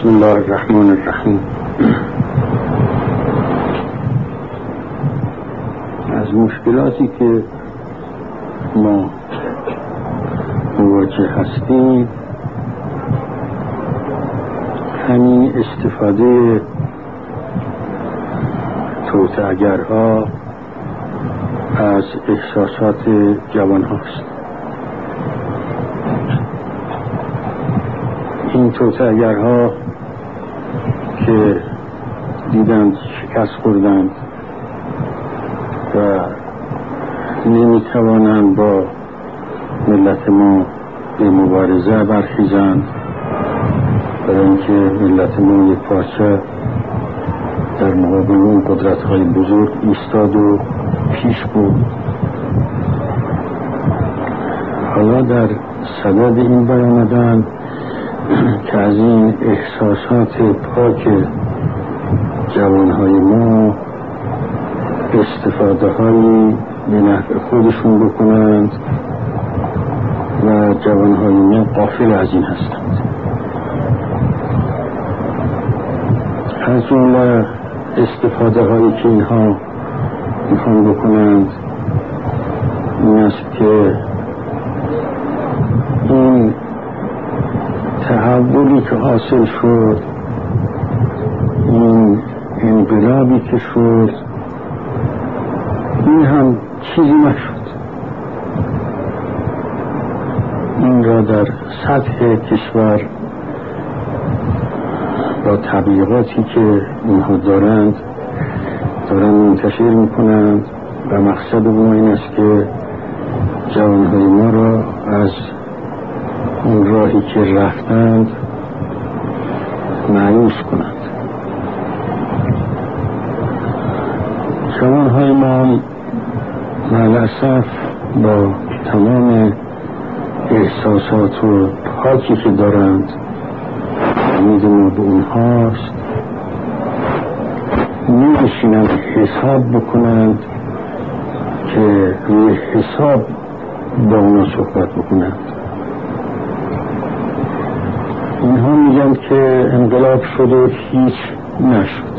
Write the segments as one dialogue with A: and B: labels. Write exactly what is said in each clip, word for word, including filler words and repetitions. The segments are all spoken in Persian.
A: بسم الله الرحمن الرحیم. از مشکلاتی که ما مواجه هستیم همین استفاده توطئه‌گرها از احساسات جوان هاست. این توطئه‌گرها که دیدند شکست خوردند و نمیتوانند با ملت ما به مبارزه برخیزند، برای اینکه ملت ما یک پارچه در مقابل اون قدرت‌های بزرگ ایستاد و پیش بود. حالا در صدد این برآمدند که از این احساسات پاک جوانهای ما استفاده هایی به نفع خودشون بکنند و جوانهای ما غافل از این هستند. از جمله استفاده هایی که اینها میخوان بکنند این است که این تحولی که حاصل شد، این انقلابی که شد، این هم چیزی نشد. این را در سطح کشور با تبلیغاتی که اینها دارند دارند منتشر میکنند و مقصد ما این است که جوانهای ما را از اون راهی که رفتند مایوس کنند. جوانهای ما معلاسف با تمام احساسات و پاکی که دارند، امید ما به اونهاست، نمی‌شینند حساب بکنند که روی حساب با اونا صحبت بکنند. اینها میگن که انقلاب شد و هیچ نشد.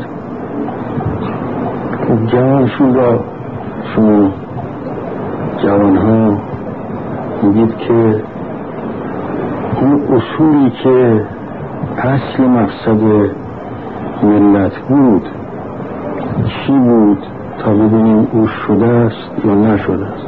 A: خب جوانشون را شما جوانها میگید که اون اصولی که اصل مقصد ملت بود چی بود تا ببینیم او شده است یا نشده است.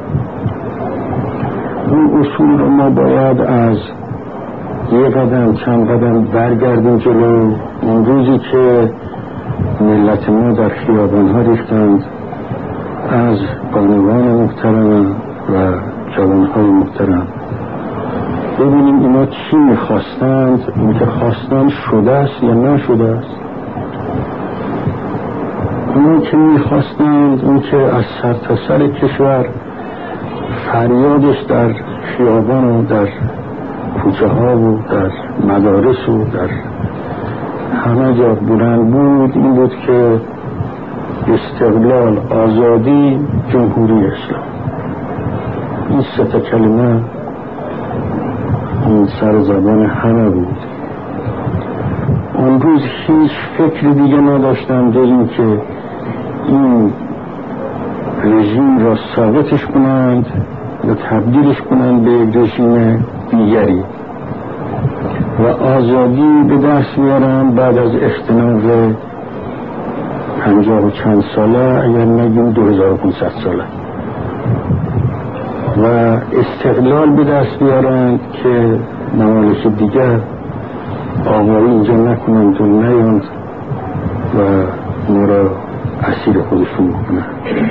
A: اون اصول را ما باید از یه قدم چند قدم برگردیم جلو. اون روزی که ملت ما در خیابان‌ها ریختند از بانوان محترم و جوانهای محترم، ببینیم اینا چی میخواستند، این که خواستند شده است یا نشده است. اون که میخواستند، اون که از سر تا سر کشور فریادش در خیابان و در کوچه ها و در مدارس و در همه جا بلند بود، این بود که استقلال، آزادی، جمهوری اسلام. این سه تا کلمه این سر زبان همه بود. اون روز هیچ فکر دیگه نداشتم جز این که این رژیم را ساقطش کنند و تبدیلش کنند به رژیم دیگری و آزادی به دست میارن بعد از اختناق پنجاه و چند ساله، اگر نگیم دو هزار و پانصد ساله، و استقلال به دست بیارند که ممالک دیگر آقایی اینجا نکنند و نیاند و ما را اسیر خودشون بکنند.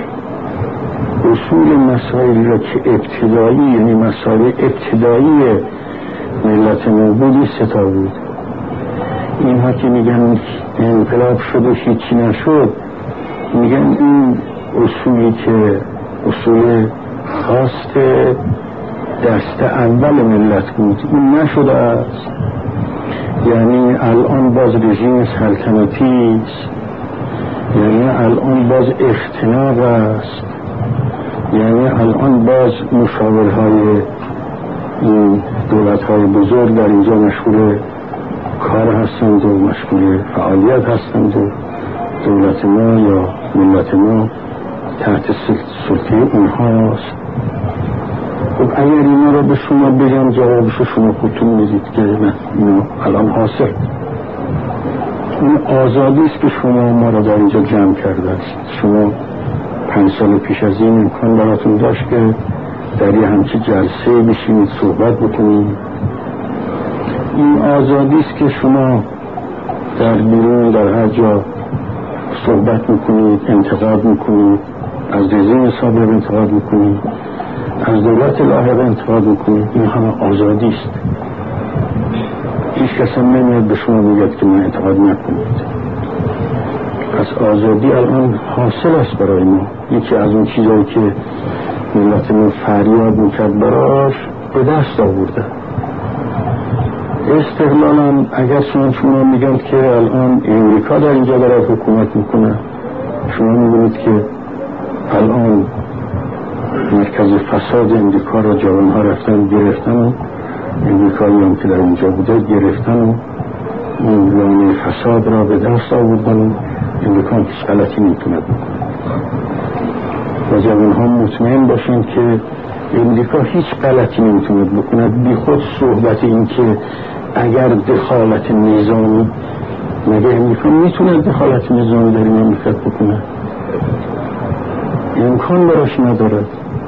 A: اصول مسائل را که ابتدایی، یعنی مسائل ابتدایی ملت ما بودی ستا بود. اینها که میگن انقلاب شد و هیچی نشد، میگن این اصولی که اصول خواست دست اول ملت بود این نشده است. یعنی الان باز رژیم سلطنتی است، یعنی الان باز اختناق است، یعنی الان باز مشاورهای این دولت‌های بزرگ در اینجا مشغول کار هستند و مشغول فعالیت هستند و دولت ما یا ملت ما تحت سلطه اونهاست. خب اگر اینا رو به شما بگم جوابشو شما خودتون میدید که نه اینو الان حاصل این آزادی است که شما ما رو در اینجا جمع کرده است. شما پنج سال پیش از این امکان براتون داشت که در یه همچی جلسه بشینید صحبت بکنید. این آزادی است که شما در بیرون در هر جا صحبت میکنید، انتقاد میکنید، از رژیم سابق انتقاد میکنید، از دولت لاحقه انتقاد میکنید. این همه آزادی است. هیچ کس هم نمیاد به شما میگه که من انتقاد نکنید. پس آزادی الان حاصل است برای ما. یکی از اون چیزایی که ملت ما فریاد میکرد براش به دست آورده. استقلالم اگر شما شما میگن که الان امریکا در اینجا داره حکومت میکنه، شما میگوید که الان مرکز فساد امریکا را جوانها رفتن گرفتن و امریکایی هم که در اینجا بوده گرفتن و اون لانه فساد را به دست آوردن و امریکا هیچ غلطی نمیتونه بکنه و جوانها مطمئن باشن که امریکا هیچ غلطی نمیتونه بکنه. بی خود صحبت این که اگر دخالت نظامی، مگه امریکا میتونه دخالت نظامی در این مملکت بکنه؟ امکان براش نداره.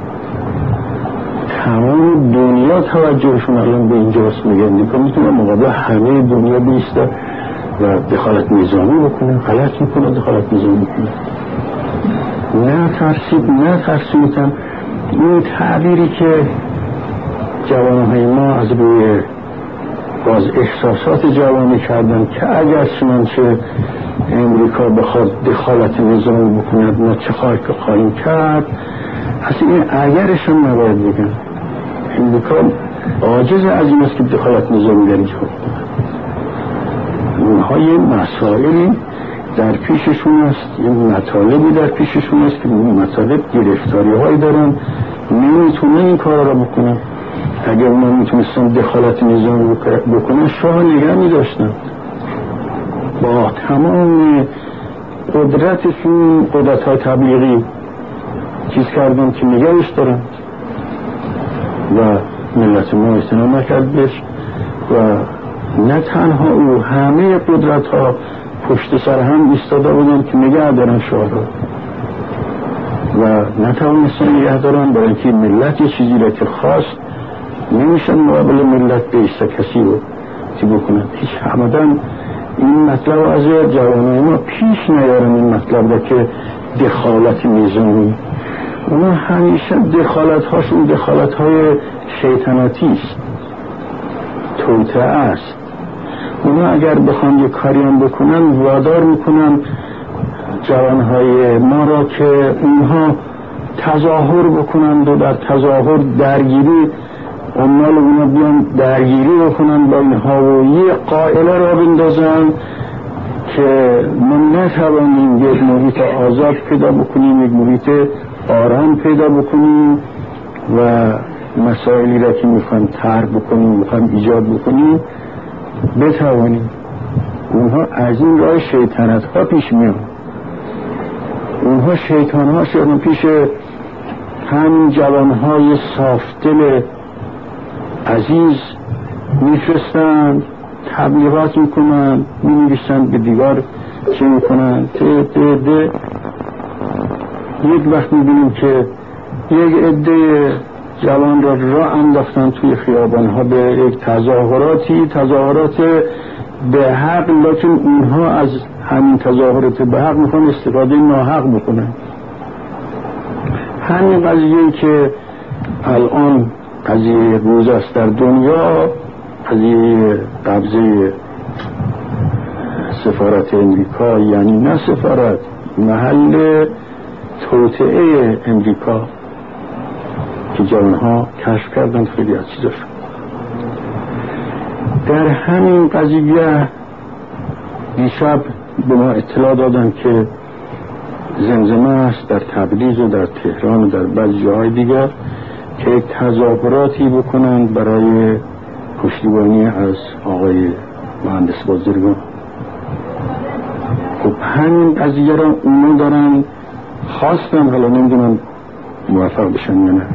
A: تمام دنیا توجهشون الان به اینجاست. میگه امریکا میتونه مقابل همه دنیا بیسته و دخالت نظامی بکنه. غلط میکنه دخالت نظامی بکنه. نه ترسید نه ترسیدن. این تعبیری که جوانهای ما از روی باز احساسات جوانی کردن که اگر چنانچه امریکا بخواد دخالت نظامی بکند ما چه خواهی که خواهیم کرد، اصلا این اگرش هم نباید بگن. امریکا عاجز از این است که دخالت نظامی در اینجا بکنه. اونها یه مسائلی در پیششون است، یه مطالبی در پیششون است که این مطالب گرفتاری هایی دارن، نمیتونه این کار را بکنن. اگر اونا میتونستن دخالت نظامی بکنن شاه نگه میداشتن. با تمام قدرتشون قدرت های تبلیغی چیز کردن که نگهش دارن و ملت ما استنام نکردش و نه تنها او همه قدرت ها پشت سر هم ایستاده بودن که نگه دارن شاه را و نتوانستن نگه دارن، برای اینکه ملت یه چیزی را که خواست نمیشن مقابل ملت بیسته کسی رو چی بکنن. هیچ همدن این مطلب از جوانای ما پیش نیارن. این مطلب را که دخالت نظامی، اونا همیشه دخالت هاشون دخالت های شیطنتی است، توطئه است. اونا اگر بخوان یه کاری هم بکنن وادار میکنن جوانهای ما را که اونها تظاهر بکنند و در تظاهر درگیری عمال اونا بیان درگیری بکنن با اینها و یه قائله را بندازن که ما نتوانیم یک محیط آزاد پیدا بکنیم، یک محیط آرام پیدا بکنیم و مسائلی را که میخوایم طرح بکنیم میخوایم ایجاد بکنیم بتوانیم. اونها از این راه شیطنت ها پیش میان. اونها شیطان ها شدن پیش همین جوان های صافدل عزیز میفرستن، تبلیغات میکنن، مینویسن به دیوار چه میکنن ته ته ده. یک وقت میبینیم که یک عده جوان را راه انداختن توی خیابان ها به یک تظاهراتی تظاهرات به حق، لیکن اونها از همین تظاهرات به حق میخوان استفاده ناحق بکنن. همین قضیه که الان قضیه روز است در دنیا، قضیه قبضه سفارت امریکا، یعنی نه سفارت، محل توطئه امریکا که جوانها کشف کردن خیلی از چیزاشون. در همین قضیه دیشب به ما اطلاع دادن که زمزمه است در تبریز و در تهران و در بعضی جاهای دیگر که یک تظاهراتی بکنند برای پشتیبانی از آقای مهندس بازرگان. خب همین قضیه را اونو دارن خواستم، حالا نمیدونم موفق بشن یا نه،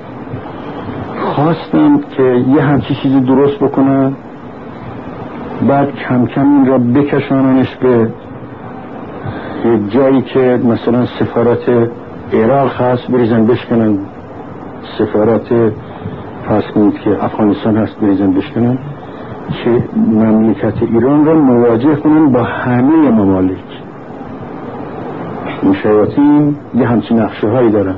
A: خواستم که یه همچی چیزی درست بکنن، بعد کم کم این را بکشاننش به یه جایی که مثلا سفارت عراق هست بریزن بشکنن، سفارت فرض کنید که افغانستان هست بریزن بشکنن، که مملکت ایران را مواجه کنن با همه ممالک. این شیاطین یه همچین نقشه هایی دارن.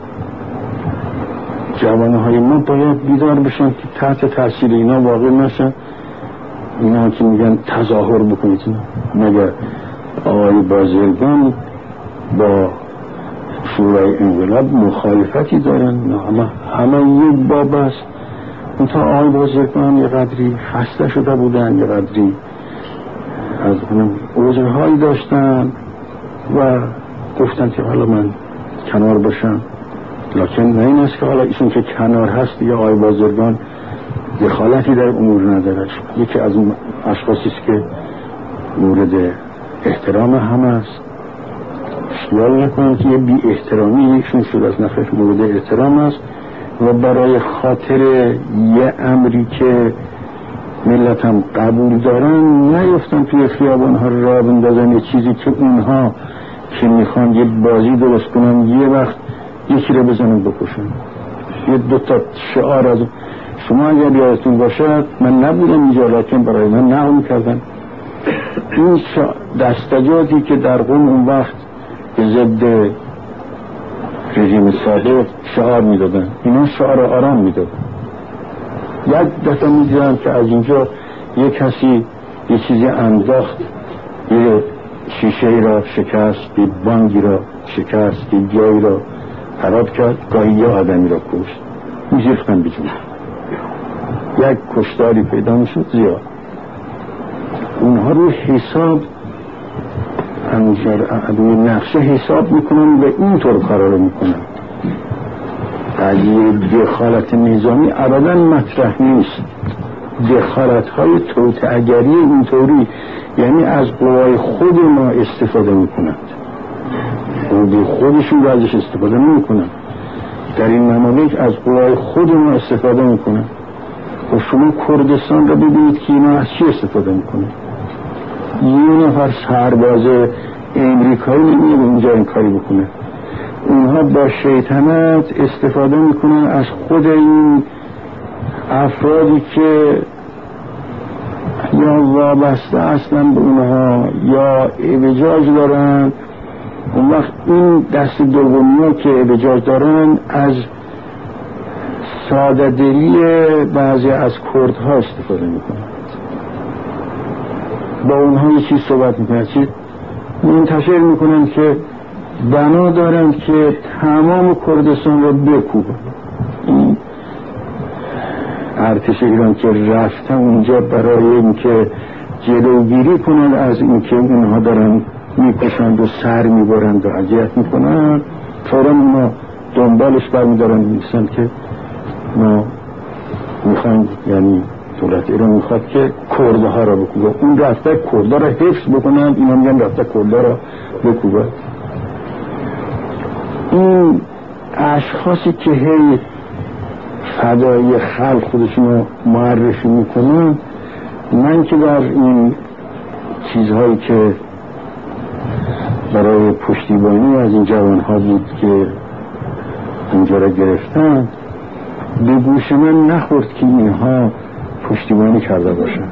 A: جوانه های ما باید بیدار بشن که تحت تاثیر اینا واقع نشن. اینا که میگن تظاهر بکنید، مگر آقای بازرگان با شورای انقلاب مخالفتی دارن؟ نه، همه همه یک باب است. اون تا آقای بازرگان یه قدری خسته شده بودن، یه قدری از اونم عذرهایی داشتن و گفتن که حالا من کنار باشم. لکن نه این است که حالا ایشون که کنار هست یا آقای بازرگان دخالتی در امور نداره. یکی از اون اشخاصی است که مورد احترام همه است. خیال نکنم که یه بی احترامی ایشون شده از نخیر، مورد احترام است و برای خاطر یه امری که ملت هم قبول دارن نیفتن توی خیابان ها را بندازن یه چیزی که اونها که میخوان یه بازی درست کنن، یه وقت یکی رو بزنن بکشن. یه دوتا شعار از شما اگر یادتون باشد، من نبودم اینجا لکن برای من نقل میکردن این دستجاتی که در قم اون وقت به ضد رژیم سابق شعار میدادن، اینا شعار آرام میدادن. یک دفعه میدیدن که از اینجا یک کسی یه چیزی انداخت، یه شیشه را شکست، یه بانگی را شکست، یه جایی را خراب کرد، گاهی یه آدمی را کشت، میزیختن بجون. یک کشتاری پیدا میشد زیاد. اونها رو حساب همینجور روی نقشه حساب میکنن و اینطور کارا رو میکنن. قضیه دخالت نظامی ابدا مطرح نیست. دخالت های توطئه‌گری اینطوری، یعنی از قوای خود ما استفاده میکنند، قوای خودشون رو ازش استفاده نمیکنن. در این ممالک از قوای خود ما استفاده میکنن. و شما کردستان رو ببینید که اینا از چی استفاده میکنن. یه نفر سرباز امریکایی نمیاد اونجا این کاری بکنه. اونها با شیطنت استفاده میکنن از خود این افرادی که یا وابسته اصلا به اونها یا اعوجاج دارن. اون وقت این دست دومی ها که اعوجاج دارن از ساده دلی بعضی از کردها استفاده میکنن، با اونها یه چیز صحبت میکنن، چیز منتشر میکنن که بنا دارن که تمام کردستان رو بکوبن. این ارتش ایران که رفتن اونجا برای اینکه جلوگیری کنن از اینکه اونها دارن میکشند و سر میبرند و اذیت میکنن، فوراً اونا دنبالش برمیدارن میسن که ما میخوایم، یعنی دولت ایران میخواد که کردها را بکوبه. اون رفته کردها را حفظ بکنن، اینا میگن رفته کردها را بکوبه. این اشخاصی که هی فدای خلق خودشون رو معرفی میکنن، من که در این چیزهایی که برای پشتیبانی از این جوانها بود که اینجا را گرفتن، به گوش من نخورد که اینها پشتیبانی کرده باشند.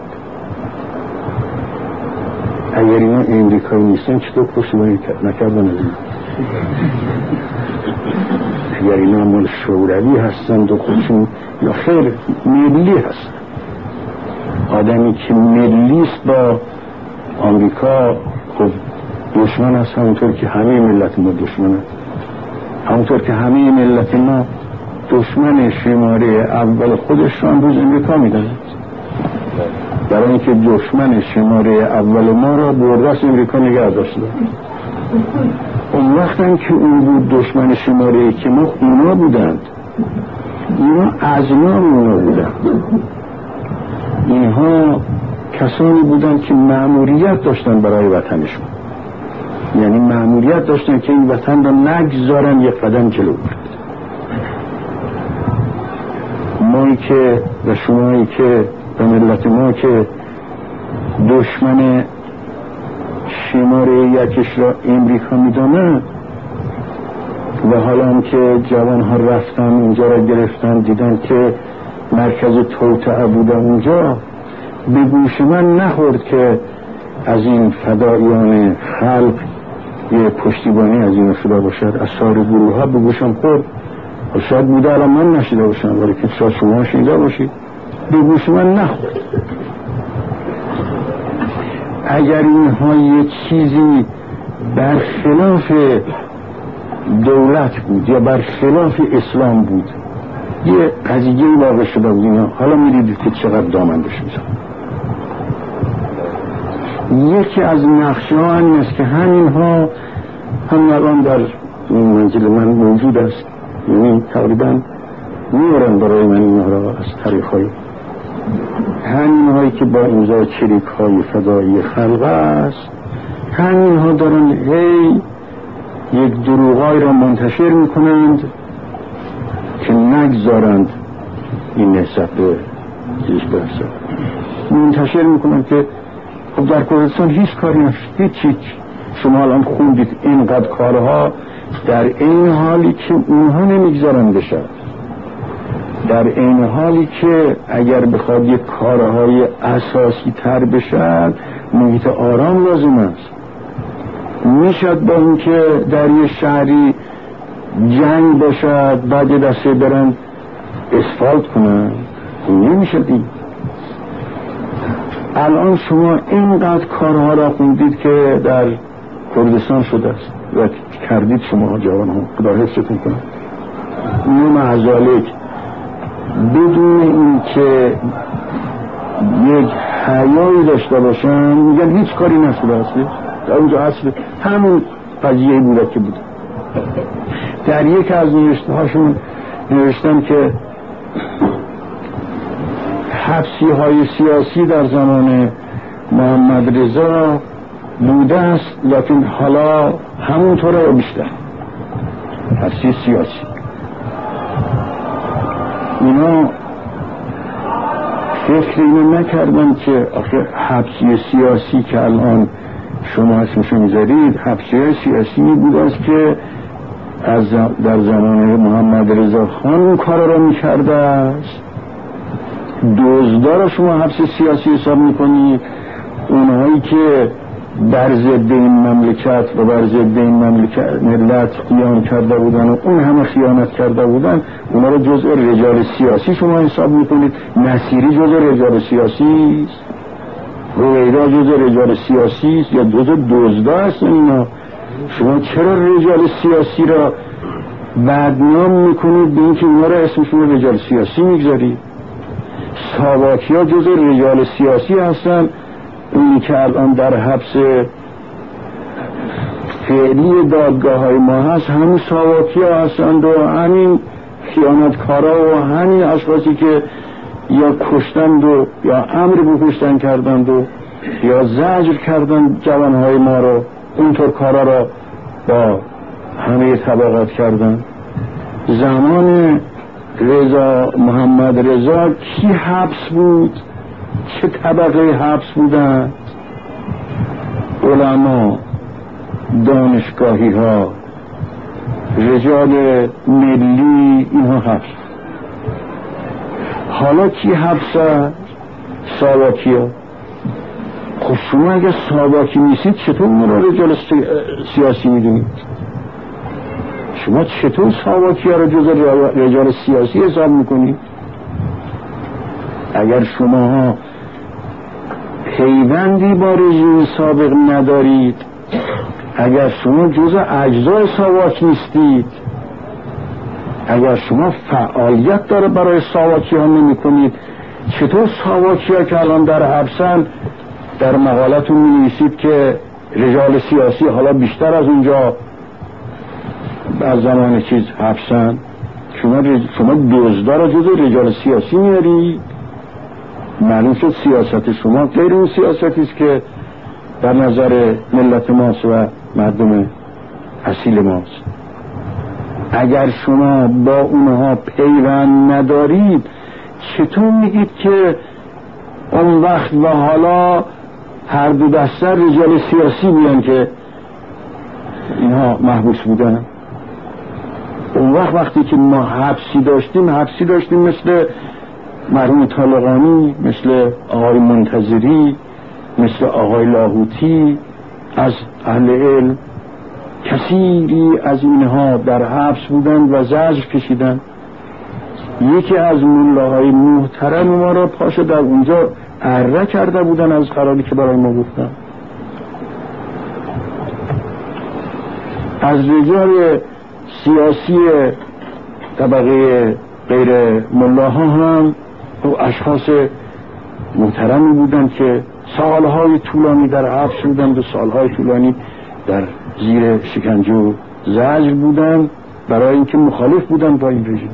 A: اگر اینا امریکایی نیستن چطور پشتیبانی نکردن از این؟ اگر اینا مال شوروی هستند و خودشون یا خیر ملی هستند، آدمی که ملیست با آمریکا خود دشمن هست، همونطور که همه ملت ما دشمن هست، همونطور که همه ملت ما دشمن شماره اول خودشان روز امریکا میدانند. برای اینکه دشمن شماره اول ما را بردست امریکا نگه داشته. اون وقتم که اون بود دشمن شماره که ما اونا بودند، اینا از ما اونا بودند. اینها کسانی بودن که مأموریت داشتن برای وطنشون، یعنی مأموریت داشتن که این وطن را نگذارن یک قدم جلو برد. مایی که و شمایی که و ملت ما که دشمن شماره یکش را امریکا میدانه و حالا هم که جوانها رفتن اونجا را گرفتن، دیدن که مرکز توطئه بوده اونجا، به گوش من نخورد که از این فداییان خلق یه پشتیبانی از این شده باشد. از سایر گروه ها به گوشم خورد، شاید بوده الان من نشیده باشم، ولی که شاید شما شنیده باشید. به گوش من نخورد. اگر اینها یه چیزی برخلاف دولت بود یا برخلاف اسلام بود، یه قضیه واقع شده بود اینا، حالا میدیدید که چقدر دامندش میزن. یکی از نقشه ها این است که همین ها هم الان در این منزل من موجود است، یعنی تقریبا میارن برای من اینها را از طریق های همین هایی که با امضای چریک های فدایی خلق است، همین ها دارن هی یک دروغای را منتشر میکنند که نگذارند این نسبت به هیچ برسد. منتشر میکنند که خب در کردستان هیچ کاری نشد، هیچ هیچ شما الان خوندید اینقدر کارها، در این حالی که اونها نمیگذارن بشد، در این حالی که اگر بخواد یک کارهای اساسی تر بشد محیط آرام لازم است. میشد با اون که در یه شهری جنگ باشد بعد دسته برن اسفالت کنن، نمیشد. این الان شما اینقدر کارها را خوندید که در کردستان شده است و کردید شما جوان ها، خدا حفظتون کنه. اینو معذالک بدون این که یک حیایی داشته باشن میگن هیچ کاری نشده است. در اونجا اصل همون قضیه بوده که بود. در یک از نوشته هاشون نوشتن که حبسی های سیاسی در زمان محمد رضا بوده است، لیکن حالا همونطوره بیشتر حبسی سیاسی. اینا فکر اینو نکردن که آخه حبسی سیاسی که الان شما اسمشو میذارید حبسی سیاسی بود است که از در زمان محمد رضا خان اون کار را میکرده است. دزدا را شما حبس سیاسی حساب میکنید، اونهایی که بر ضد این مملکت و بر ضد این مملکت ملت قیام کرده بودن و اون همه خیانت کرده بودن، اونا رو جزء رجال سیاسی شما حساب میکنید. نصیری جزء رجال سیاسی است، رویدا جزء رجال سیاسی است یا جزء دزدا هستن اینا. شما چرا رجال سیاسی را بدنام میکنید به اینکه اونا را اسمشون رجال سیاسی میگذارید؟ ساواکی ها جزء رجال سیاسی هستن. اونی که الان در حبس فعلی دادگاه های ما هست همین ساواکی ها هستند و همین خیانتکارا و همین اشخاصی که یا کشتند و یا امر به کشتن کردند و یا زجر کردند جوانهای ما رو، اونطور کارا را با همه طبقات کردند. زمان رضا محمد رضا کی حبس بود؟ چه طبقه حبس بودند؟ علما، دانشگاهی ها، رجال ملی، اینها حبس. حالا کی حبس است؟ ساواکی ها. خب شما اگر ساواکی نیستید چطور اون را رجال سیاسی میدونید؟ شما چطور ساواکی ها را جز رجال سیاسی حساب میکنید؟ اگر شما پیوندی با رژیم سابق ندارید، اگر شما جز اجزای ساواک نیستید، اگر شما فعالیت داره برای ساواکی ها نمی کنید، چطور ساواکی ها که الان در حبسن در مقالتون می نویسید که رجال سیاسی حالا بیشتر از اونجا از زمان چیز حبسن؟ شما رج... شما دزدا را جز رجال سیاسی میارید؟ معلوم شد سیاست شما غیر اون سیاستی است که در نظر ملت ماست و مردم اصیل ماست. اگر شما با اونها پیوند ندارید چطور میگید که اون وقت و حالا هر دو دسته رجال سیاسی بیان که اینها محبوس بودن؟ اون وقت وقتی که ما حبسی داشتیم حبسی داشتیم مثل مرحوم طالقانی، مثل آقای منتظری، مثل آقای لاهوتی از اهل علم. کثیری از اینها در حبس بودند و زجر کشیدند. یکی از ملاهای محترم ما را پاشو در اونجا اره کرده بودن از قراری که برای ما گفتن. از رجال سیاسی طبقه غیر ملاها هم اشخاص محترمی بودند که سالهای طولانی در حبس بودند و سالهای طولانی در زیر شکنجه و زجر بودند برای اینکه مخالف بودند با این رژیم.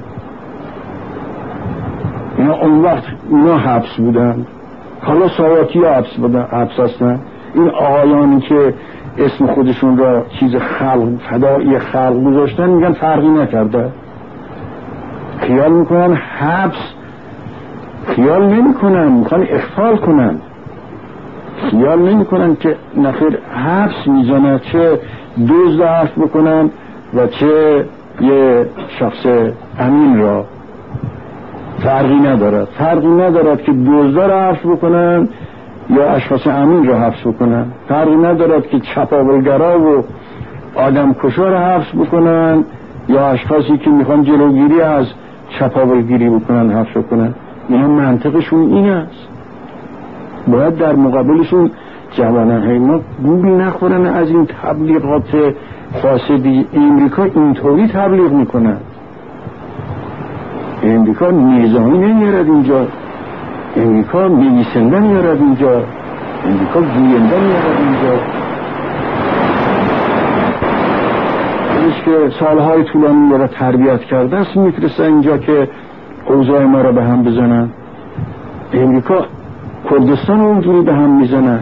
A: اینا اون وقت اینا حبس بودند. حالا ساواکی ها حبس بودن، حبس هستن. این آقایانی که اسم خودشون را چیز خلق فدایی خلق گذاشتن میگن فرقی نکرده. خیال میکنن حبس، خیال نمیکنن میخوان اخفال کنن، خیال نمیکنن که نخیر حبس میزنن چه دزد حبس بکنن و چه یه شخص امین را. فرقی ندارد فرقی ندارد که دزد را حبس بکنن یا اشخاص امین را حبس بکنن. فرقی ندارد که چپاولگرا و آدم کشا را حبس بکنن یا اشخاصی که میخوان جلوگیری از چپاولگیری بکنن حبس بکنن. اینا منطقشون این است. باید در مقابلشون جوانان ما گول نخورن از این تبلیغات فاسدی. امریکا اینطوری تبلیغ میکنن. امریکا نظامی نمیارد اینجا، امریکا نویسنده میارد اینجا، امریکا گوینده میارد اینجا. اینش که سالهای طولانی را تربیت کرده است میفرسته اینجا که اوضاع ما را به هم بزنن. امریکا کردستان اونجوری به هم میزنن،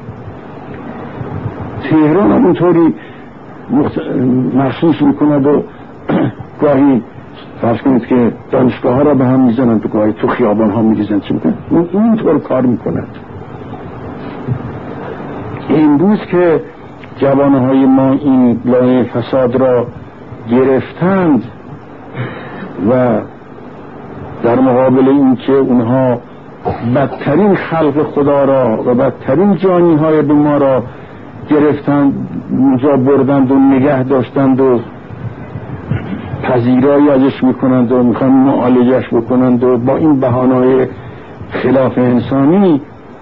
A: تهران هم اونطوری مخت... محسوس میکند و گاهی فرض کنید که دانشگاه ها را به هم میزنن، تو گاهی تو خیابان ها میریزن. چی میکنن؟ اون اینطور کار میکنند. امروز که جوانهای ما این لایه فساد را گرفتند و در مقابل این که اونها بدترین خلق خدا را و بدترین جانی های به ما را گرفتند، اونجا بردند و نگه داشتند و پذیرایی ازش میکنند و میخوان معالجش بکنند و با این بهانه‌های خلاف انسانی.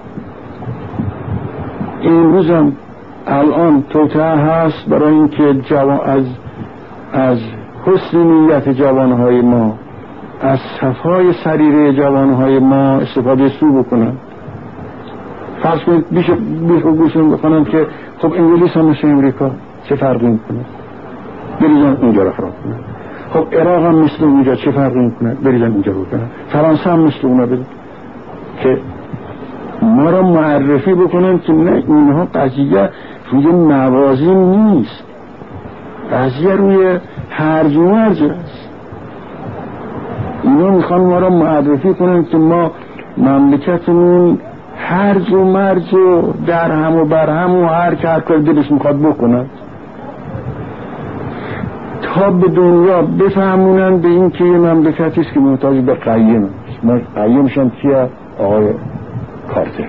A: امروز هم الان توطئه هست برای اینکه جوان از از حسن نیت جوانهای ما، از صفای سریره جوانهای ما استفاده سو بکنن. فرض کنید بیشه بیشه گوشون بکنن که خب انگلیس هم مثل امریکا چه فرقی میکنه، بریزن اونجا را خراب کنن. خب عراق هم مثل اونجا چه فرقی میکنه، بریزن اونجا رو کنن. فرانسه هم مثل اونا بده که ما را معرفی بکنن که نه، اینها قضیه روی موازین نیست، قضیه روی هرج و مرج است. اینا میخوان ما را معرفی کنن که ما مملکتمون هرج و مرج و در هم و بر هم و هر که هر کار دلش میخواد بکنن تا به دنیا بفهمونن به این که یه مملکتی است که محتاج به قیم است. قیمش هم کیه؟ آقای کارتر.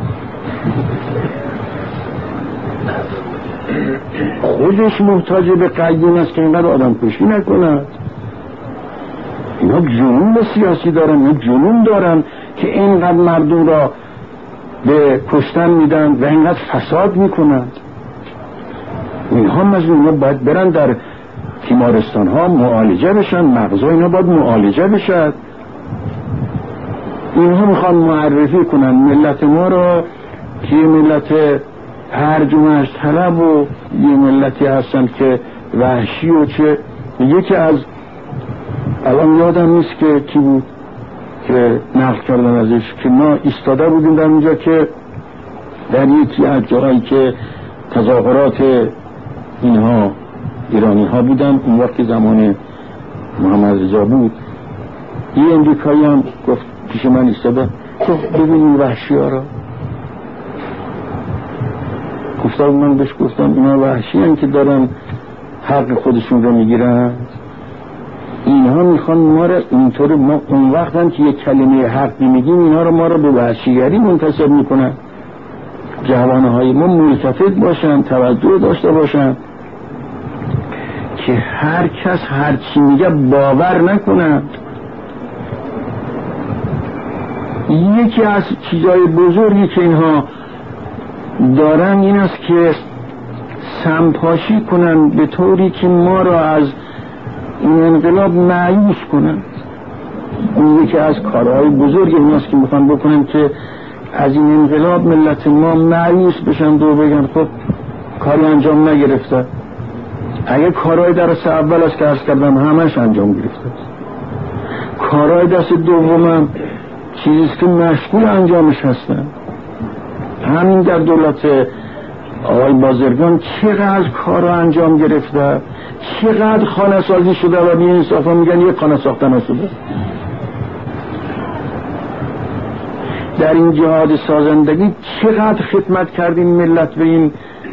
A: خودش محتاج به قیم است که اینقدر آدم کشی نکند. اینا جنون سیاسی دارن، اینا جنون دارن که اینقدر مردم را به کشتن میدن و اینقدر فساد میکنند. اینها مجنون ها باید برن در تیمارستان ها معالجه بشن، مغزا اینا باید معالجه بشد. اینها میخوان معرفی کنن ملت ما را که ملت هرج و مرج طلب و یه ملتی هستن که وحشی و چه. یکی از الان یادم نیست که کی بود که نقل کردن ازش که ما ایستاده بودیم در اونجا که در یکی از جاهایی که تظاهرات اینها ایرانی ها بودن، اون وقت زمان محمد رضا بود، یه امریکایی هم گفت پیش من ایستاده، گفت ببینید وحشی ها را. گفتم من بهش گفتم اینا وحشی هن که دارن حق خودشون رو میگیرن، اینها میخوان ما را اینطور، ما اون وقت هم که یک کلمه حق میگیم اینها رو ما را به وحشیگری منتسب میکنن. جوانه های ما ملتفت باشن، توجه داشته باشن که هر کس هر چی میگه باور نکنن. یکی از چیزای بزرگی که اینها دارن این است که سمپاشی کنن به طوری که ما را از این انقلاب مایوس کنن. این یکی از کارهای بزرگ ایناست که میخوان بکنن که از این انقلاب ملت ما مایوس بشن و بگن خب کاری انجام نگرفته. اگه کارهای درس اول است که عرض کردم همش انجام گرفته، کارهای دست دومم چیزیست که مشغول انجامش هستن. همین در دولت آقای بازرگان چقدر کارها انجام گرفته، چقدر خانه سازی شده و بی انصافا میگن یک خانه ساخته نشده. در این جهاد سازندگی چقدر خدمت کردیم ملت به این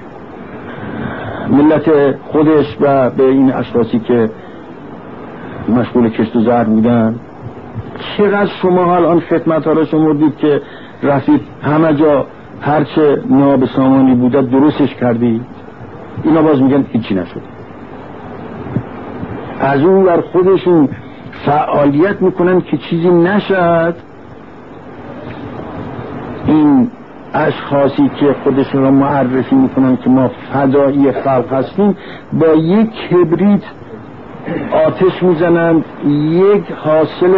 A: ملت خودش و به این اشخاصی که مشغول کشت و زرع بودن. چقدر شما الان خدمت ها را شما دید که رفید همه جا هرچه ناب سامانی بوده درستش کردی، اینا باز میگن هیچی نشد. از اون ور خودشون فعالیت میکنن که چیزی نشد. این اشخاصی که خودشون را معرفی میکنن که ما فدایی خلق هستیم با یک کبریت آتش میزنند یک حاصل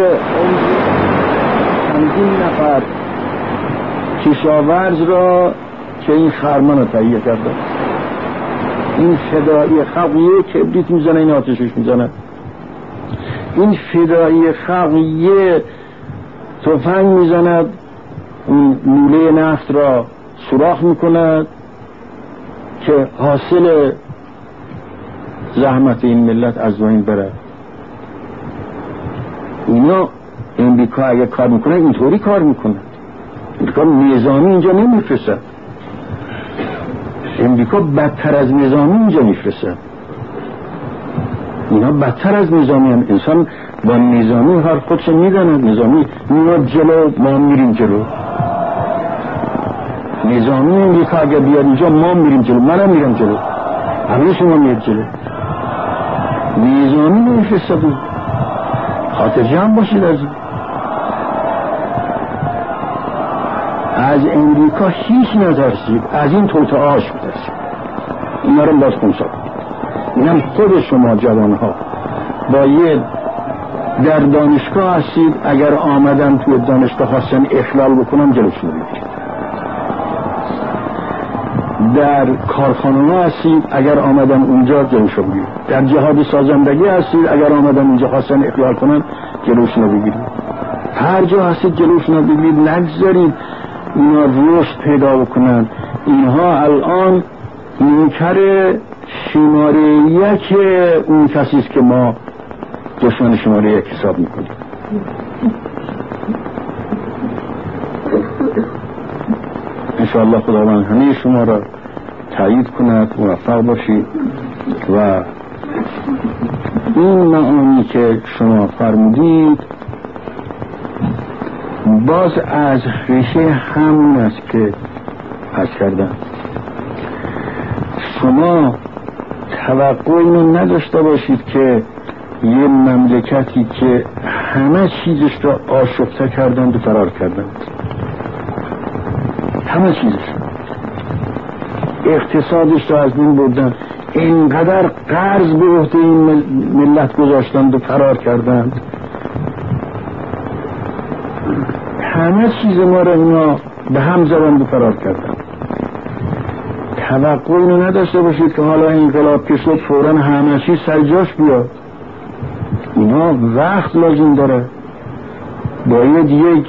A: چندین نفر کشاورز را که این خرمان رو تهیه کرده. این فدایی خلق یک کبریت میزنه این آتشش میزنه. این فدایی خلق یک تفنگ میزند اون لوله نفت را سوراخ میکند که حاصل زحمت این ملت از بین بره. اینا امریکا اگه کار میکنه اینطوری کار میکنه. امریکا نظامی اینجا نمیفرسه. امریکا بدتر از نظامی اینجا میفرسه. اینا بدتر از نظامی هم. انسان با نظامی هر خودش میداند. نظامی میاد جلو، ما میریم جلو. نظامی امریکا اگه بیاد اینجا ما میریم جلو، منم میرم جلو، همه شما میاد جلو. نظامی نمیفرسته بود. خاطر جمع باشید از این. از امریکا هیچ نترسید، از این توت آش بترسید. اینا رو باز خونسا کنید. اینم خود شما جوانها با یه در دانشگاه هستید، اگر آمدن توی دانشگاه خواستن اخلال بکنن جلوشون بگیرید. در کارخانه ها هستید، اگر آمدن اونجا جلوشو بگیرید. در جهاد سازندگی هستید، اگر آمدن اونجا خواستن اخلال کنن جلوشون بگیرید. هر جا هستید جلوشون بگیرید، نگذارید اینا رشد پیدا بکنن. اینها الان منکر شماره یک اون کسی است که ما دشمن شماره یک حساب میکنیم. انشاءالله خداوند همه شما را تایید کند، موفق باشید و این معانی که شما فرمودید باز از ریشه همون است که عرض کردم. شما توقع اینو نداشته باشید که یه مملکتی که همه چیزش را آشفته کردند و فرار کردند، همه چیزش اقتصادش را از بین بردن، اینقدر قرض به عهده این ملت گذاشتند و فرار کردند، همه چیز ما را اینا به هم زدند و فرار کردند. توقع اینو نداشته باشید که حالا انقلاب که شد فوراً همه چیز سر جاش بیاد. اینا وقت لازم داره. باید یک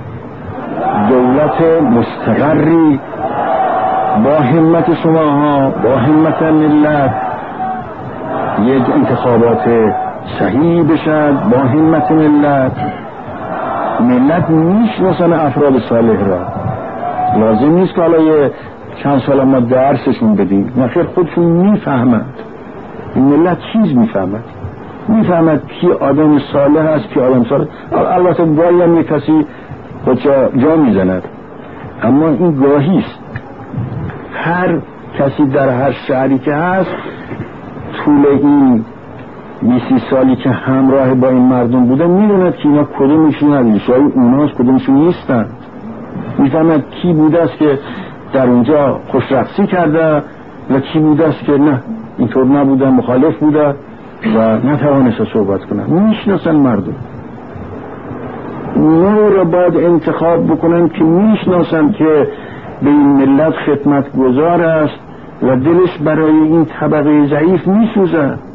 A: دولت مستقری با همت شماها، با همت ملت، یک انتخابات صحیح بشد با همت ملت. ملت میشناسن افراد صالح را، لازم نیست که حالا یه چند سال ما درسشون بدیم، نخیر خودشون میفهمند. این ملت چیز میفهمد، میفهمد کی آدم صالح است، کی آدم صالح. البته گاهی هم یک کسی جا, جا میزند، اما این گاهی است. هر کسی در هر شهری که هست طول این بیسی سالی که همراه با این مردم بوده میدوند که اینا کدومشون علیشای اوناست، کدومشون نیستن. میفهمد کی بوده است که در اونجا خوشرقصی کرده و کی بوده است که نه اینطور نبوده، مخالف بوده و نتوانسته صحبت کنه. میشناسن مردم. اونا را باید انتخاب بکنن که میشناسن که به این ملت خدمت گذار است و دلش برای این طبقه ضعیف میسوزه.